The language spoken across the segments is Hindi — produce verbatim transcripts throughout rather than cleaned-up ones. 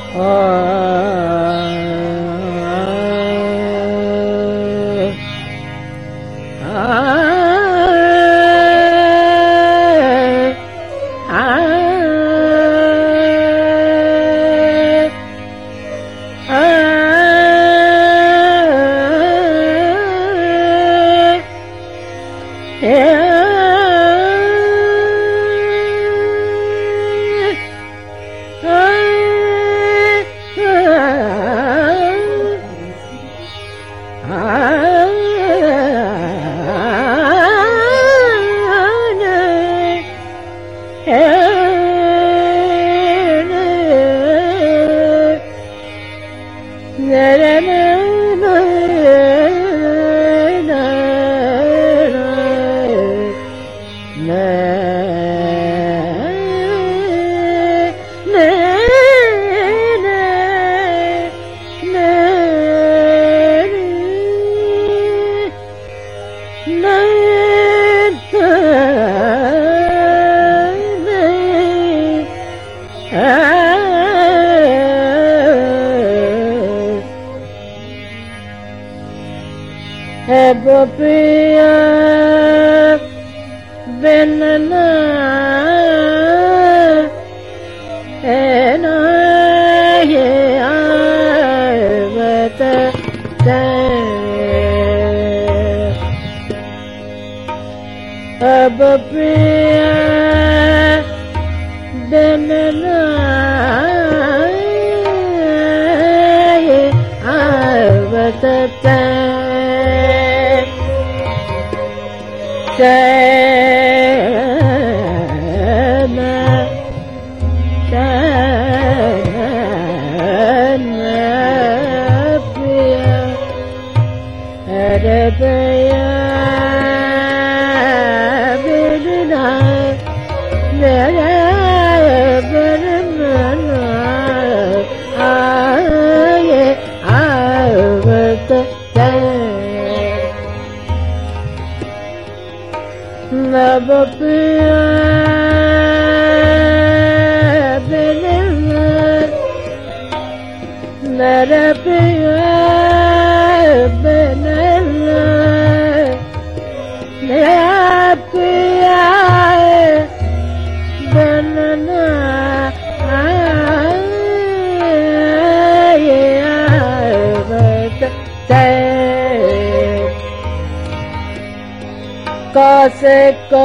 कैसे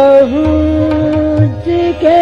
कहूँ जी के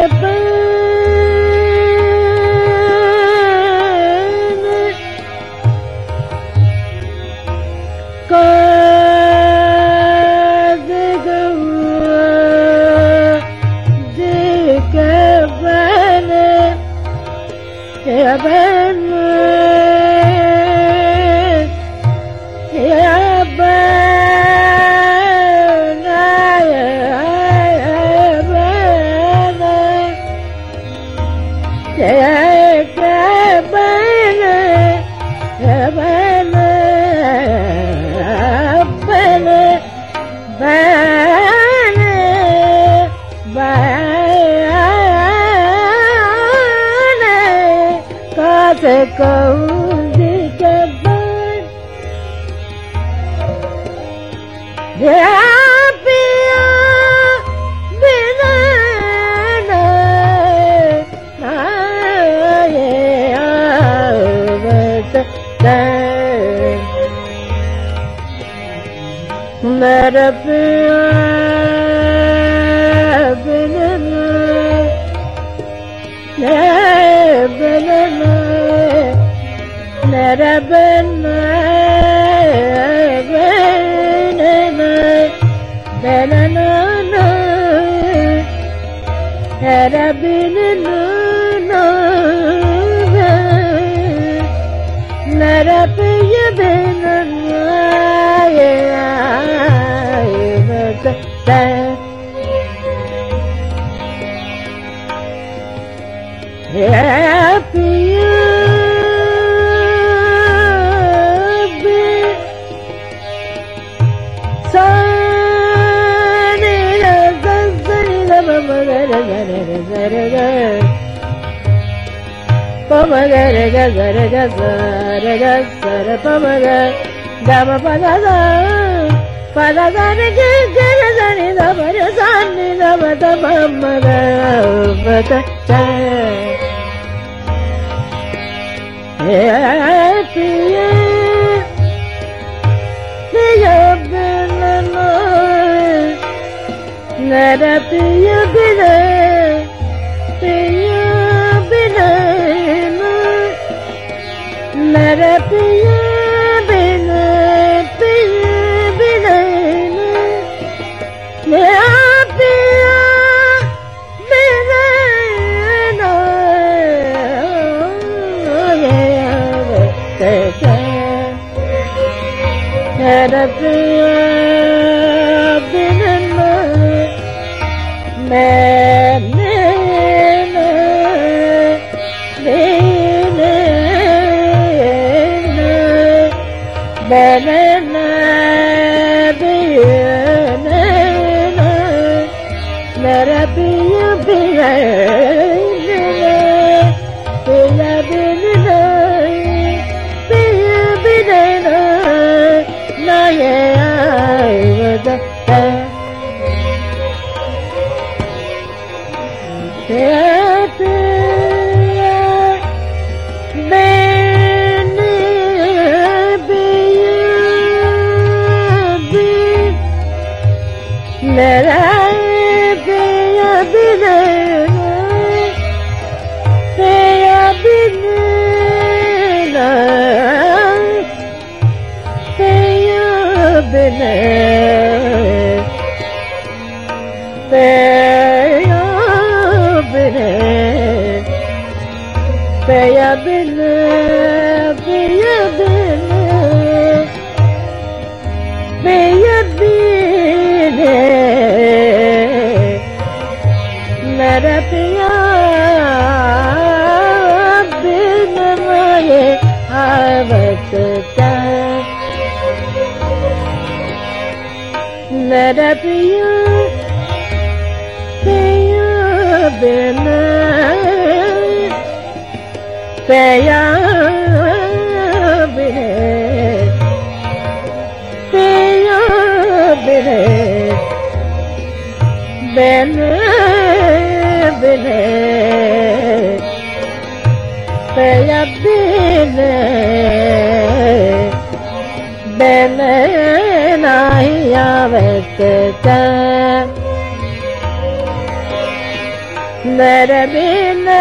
Pamagar gazar gazar gazar pamagar dama padada padada gazar dama sani dama pamagar pata ya piya piya bilana nara piya bilana piya bilana nara piya bilana piya bilana nara piya bilana nara piya bilana Banana, banana, banana, banana, Paya bina, paya bina, paya bina, nara paya bina maye avasta, nara paya paya bina. Paya bine, paya bine, bine bine, paya bine, bine nahi avesta, nara bine.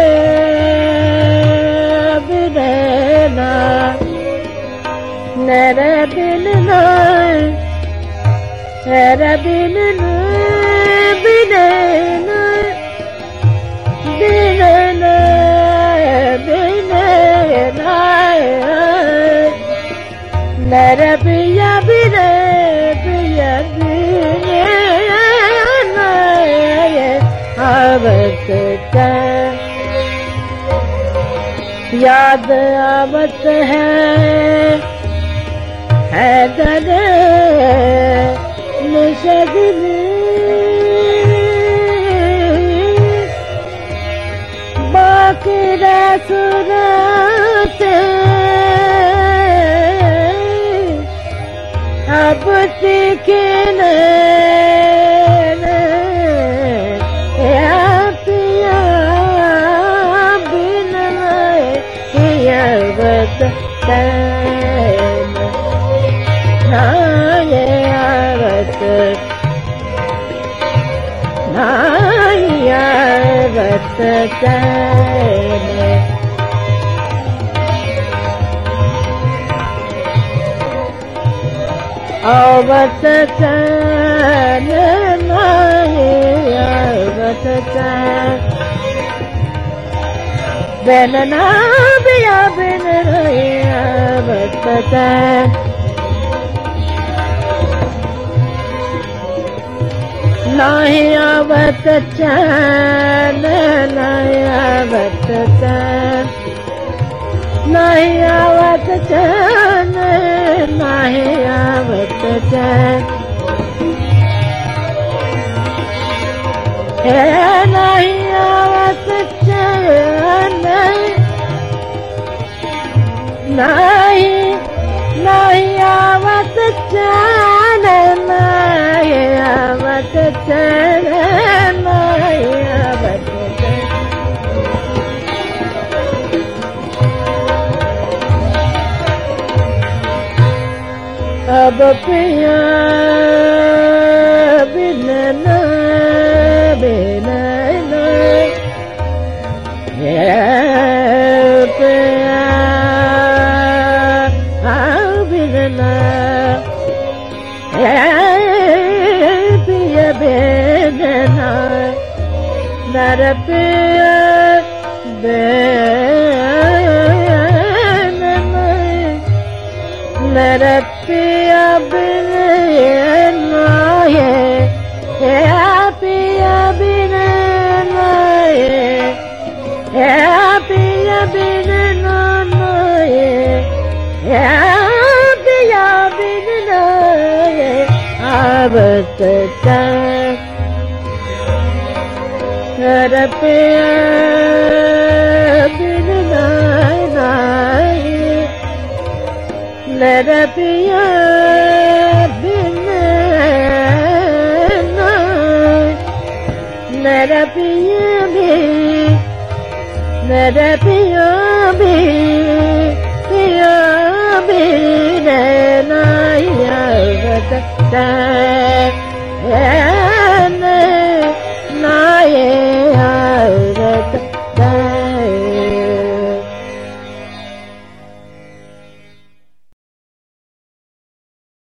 Nara bilana, nara bilana, bilana, bilana, bilana, nara piya bina, piya bina, avasta. याद आवत है हैदर निशदिन बाकी रसूरत अब सीखने Naye avasta, naye avasta, avasta, naye avasta. Banana, biya banana, avasta. Nahi avat chan, nahi avat chan, nahi avat chan, nahi avat chan, nahi avat chan, नहीं नहीं आवत चैन नहीं आवत चैन नहीं आवत चैन अब पिया बिन न बिन न पिया बिन न पिया बिन न नर पिया बिन नर पिया बिन नाये पिया बिन नाये पिया बिन नाये पिया बिन नाये आवत चैन नर पिया बिन नाये नर पिया बिन नर पिया भी नर पिया भी पिया बिन नाई आवत चैन